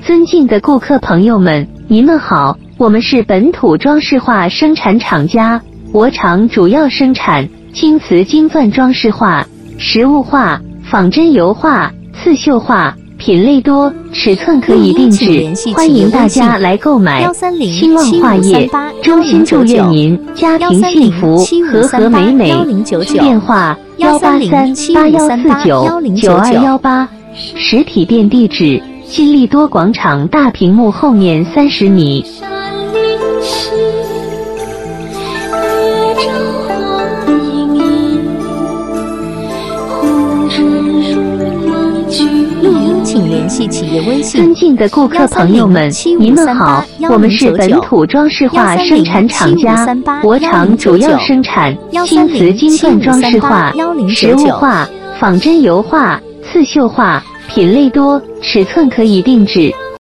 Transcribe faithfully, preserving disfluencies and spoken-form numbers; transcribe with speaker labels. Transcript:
Speaker 1: 尊敬的顾客朋友们，您们好，我们是本土装饰画生产厂家，我厂主要生产京瓷金钻装饰画、实物画、仿真油画、刺绣画，品类多，尺寸可以定制，欢迎大家来购买。兴旺画业衷心祝愿您家庭幸福，和和美美。电话幺八三八幺四九九二幺八，实体店地址金利多广场大屏幕后面三十米。
Speaker 2: 请联系企业微信。
Speaker 1: 尊敬的顾客朋友们，您们好，我们是本土装饰画生产厂家，我厂主要生产京瓷金钻装饰画、实物画、仿真油画、刺绣画，品类多，尺寸可以定制，